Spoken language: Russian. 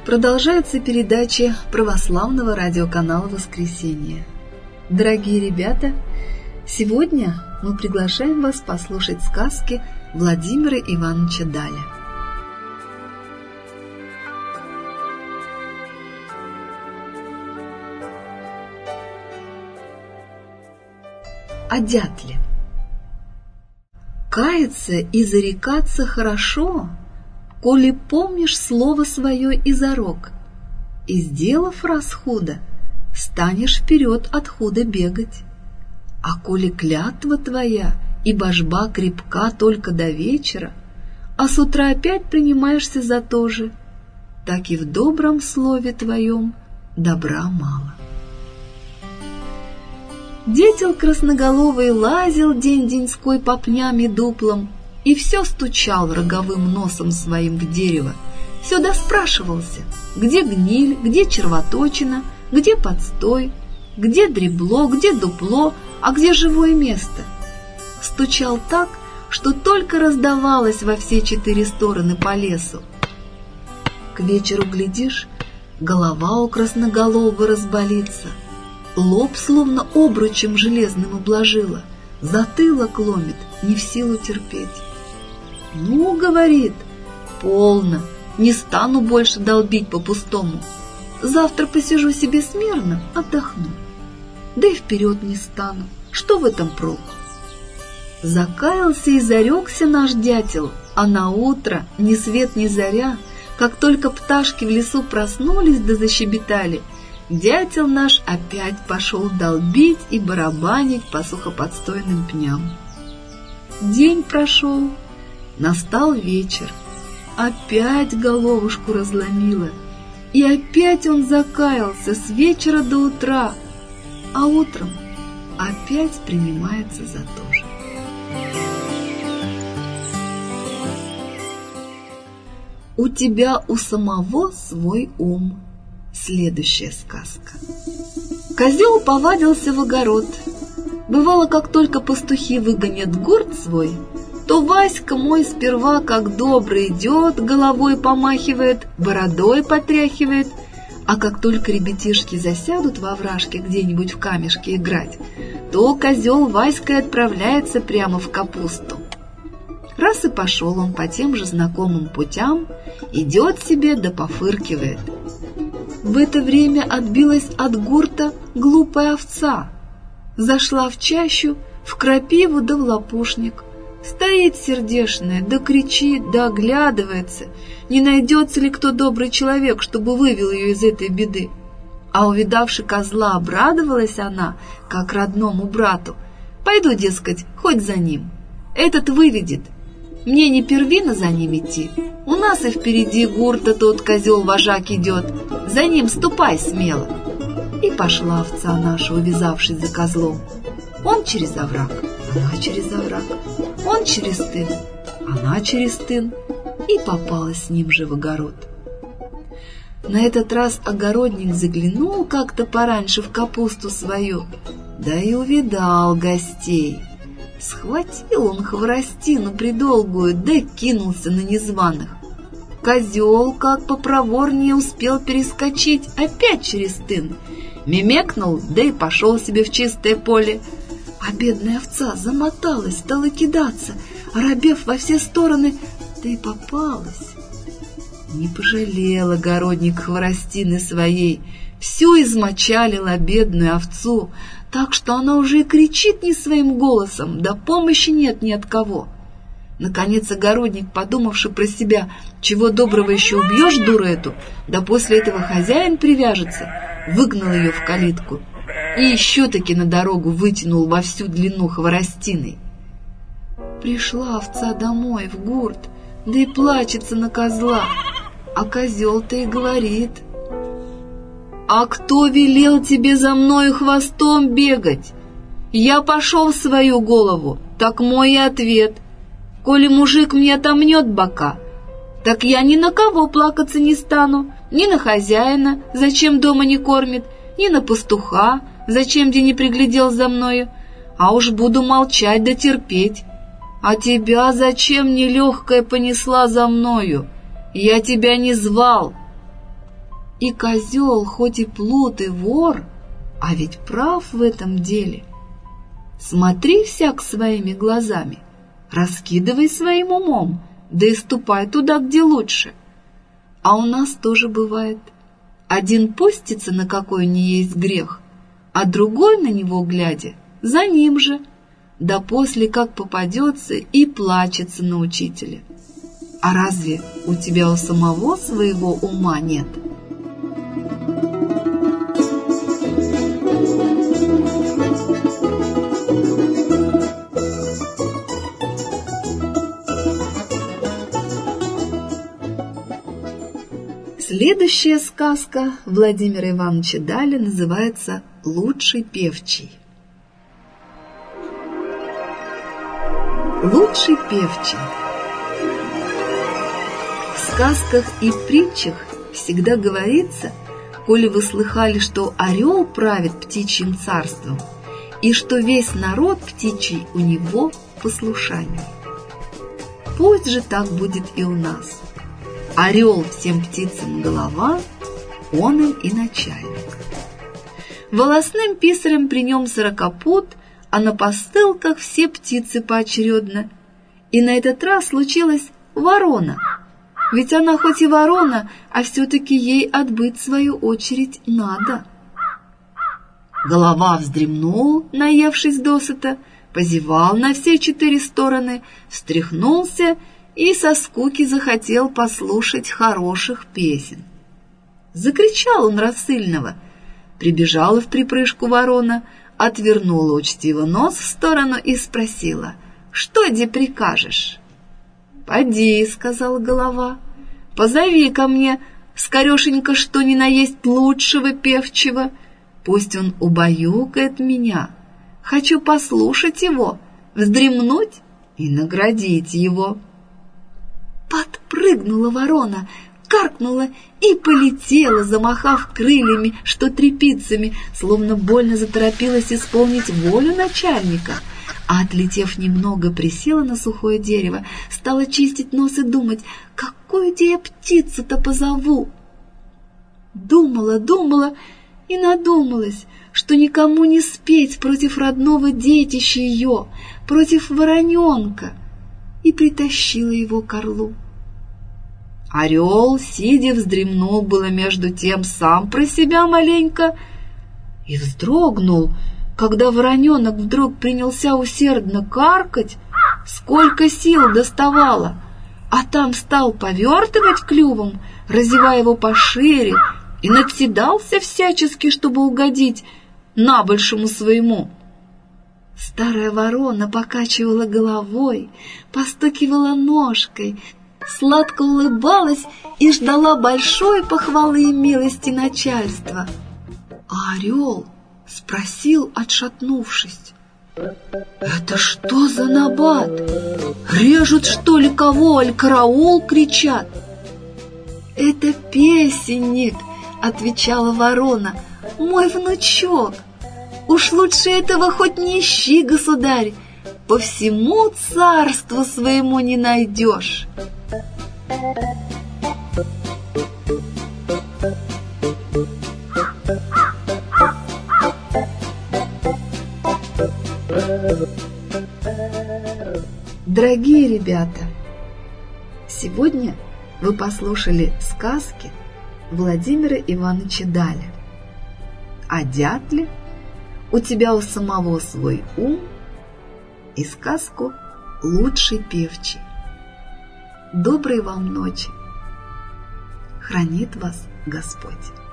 Продолжается передача православного радиоканала «Воскресенье». Дорогие ребята, сегодня мы приглашаем вас послушать сказки Владимира Ивановича Даля. О дятле. Каяться и зарекаться хорошо, коли помнишь слово свое и зарок, и, сделав раз худо, станешь вперед от худа бегать. А коли клятва твоя и божба крепка только до вечера, а с утра опять принимаешься за то же, так и в добром слове твоем добра мало. Дятел красноголовый лазил день-деньской по пням и дуплам и все стучал роговым носом своим в дерево, все доспрашивался, где гниль, где червоточина, где подстой, где дребло, где дупло, а где живое место. Стучал так, что только раздавалось во все четыре стороны по лесу. К вечеру, глядишь, голова у красноголового разболится, лоб словно обручем железным обложила, затылок ломит, не в силу терпеть. «Ну, — говорит, — полно, не стану больше долбить по-пустому. Завтра посижу себе смирно, отдохну. Да и вперед не стану, что в этом прок?» Закаялся и зарекся наш дятел, а наутро, ни свет ни заря, как только пташки в лесу проснулись да защебетали, дятел наш опять пошел долбить и барабанить по сухоподстойным пням. День прошел, настал вечер, опять головушку разломило, и опять он закаялся с вечера до утра, а утром опять принимается за то же. У тебя у самого свой ум. Следующая сказка. Козел повадился в огород. Бывало, как только пастухи выгонят гурт свой, то Васька мой сперва, как добрый, идет, головой помахивает, бородой потряхивает, а как только ребятишки засядут во овражке где-нибудь в камешке играть, то козел Васькой отправляется прямо в капусту. Раз и пошел он по тем же знакомым путям, идет себе да пофыркивает. В это время отбилась от гурта глупая овца, зашла в чащу, в крапиву да в лопушник. Стоит сердешная, да кричит, да оглядывается, не найдется ли кто добрый человек, чтобы вывел ее из этой беды. А увидавши козла, обрадовалась она, как родному брату. «Пойду, дескать, хоть за ним. Этот выведет. Мне не первина за ним идти. У нас и впереди гурта тот козел-вожак идет. За ним ступай смело». И пошла овца наша, увязавшись за козлом. Он через овраг, она через овраг, он через тын, она через тын, и попала с ним же в огород. На этот раз огородник заглянул как-то пораньше в капусту свою, да и увидал гостей. Схватил он хворостину придолгую, да кинулся на незваных. Козел, как попроворнее, успел перескочить опять через тын, мемекнул, да и пошел себе в чистое поле. А бедная овца замоталась, стала кидаться, оробев во все стороны, да и попалась. Не пожалел огородник хворостины своей, всю измочалила бедную овцу, так что она уже и кричит не своим голосом, да помощи нет ни от кого. Наконец огородник, подумавши про себя, чего доброго еще убьешь дуру эту, да после этого хозяин привяжется, выгнал ее в калитку и еще-таки на дорогу вытянул во всю длину хворостиной. Пришла овца домой, в гурт, да и плачется на козла, а козел-то и говорит: «А кто велел тебе за мною хвостом бегать? Я пошел в свою голову, так мой и ответ. Коли мужик мне отомнет бока, так я ни на кого плакаться не стану, ни на хозяина, зачем дома не кормит, ни на пастуха, зачем где не приглядел за мною, а уж буду молчать да терпеть. А тебя зачем нелегкая понесла за мною? Я тебя не звал». И козел, хоть и плут и вор, а ведь прав в этом деле. Смотри всяк своими глазами, раскидывай своим умом, да и ступай туда, где лучше. А у нас тоже бывает. Один постится на какой ни есть грех, а другой на него, глядя, за ним же, да после как попадется и плачется на учителя. А разве у тебя у самого своего ума нет? Следующая сказка Владимира Ивановича Даля называется «Лучший певчий». Лучший певчий. В сказках и притчах всегда говорится, коли вы слыхали, что орел правит птичьим царством, и что весь народ птичий у него послушание. Пусть же так будет и у нас. Орел всем птицам голова, он им и начальник. Волосным писарем при нем сорокопут, а на постылках все птицы поочередно. И на этот раз случилась ворона. Ведь она хоть и ворона, а все-таки ей отбыть свою очередь надо. Голова вздремнул, наевшись досыта, позевал на все 4 стороны, встряхнулся и со скуки захотел послушать хороших песен. Закричал он рассыльного. Прибежала вприпрыжку ворона, отвернула учтиво нос в сторону и спросила: «Что де прикажешь?» «Поди», — сказала голова, — «позови ко мне скорешенько что ни на есть лучшего певчего. Пусть он убаюкает меня. Хочу послушать его, вздремнуть и наградить его». Подпрыгнула ворона, каркнула и полетела, замахав крыльями, что трепицами, словно больно заторопилась исполнить волю начальника. А отлетев немного, присела на сухое дерево, стала чистить нос и думать, какую я птицу-то позову. Думала и надумалась, что никому не спеть против родного детища ее, против вороненка, и притащила его к орлу. Орел, сидя, вздремнул было между тем сам про себя маленько и вздрогнул, когда вороненок вдруг принялся усердно каркать, сколько сил доставало, а там стал повертывать клювом, разевая его пошире, и надседался всячески, чтобы угодить набольшему своему. Старая ворона покачивала головой, постукивала ножкой, сладко улыбалась и ждала большой похвалы и милости начальства. А орел спросил, отшатнувшись: «Это что за набат? Режут, что ли, кого, аль караул кричат?» «Это песенник», — отвечала ворона, — «мой внучок. Уж лучше этого хоть не ищи, государь, по всему царству своему не найдешь». Дорогие ребята, сегодня вы послушали сказки Владимира Ивановича Даля о дятле, «У тебя у самого свой ум» и сказку «Лучший певчий». Доброй вам ночи! Хранит вас Господь!